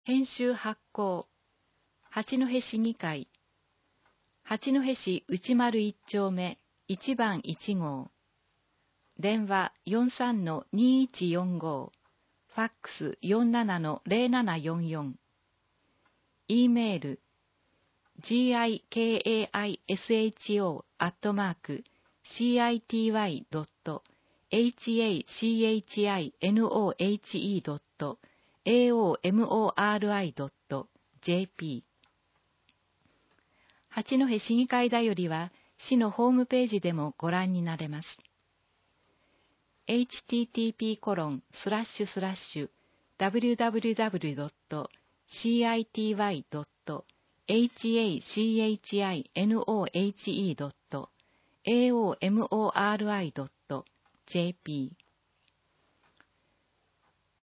編集発行、八戸市議会、八戸市内丸1丁目1番1号、電話 43-2145、ファックス 47-0744、E メール gikashicinohe.aomori.jp。 八戸市議会だよりは市のホームページでもご覧になれます。http://www.city.hachinohe.aomori.jp